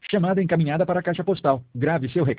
Chamada encaminhada para a caixa postal. Grave seu recado.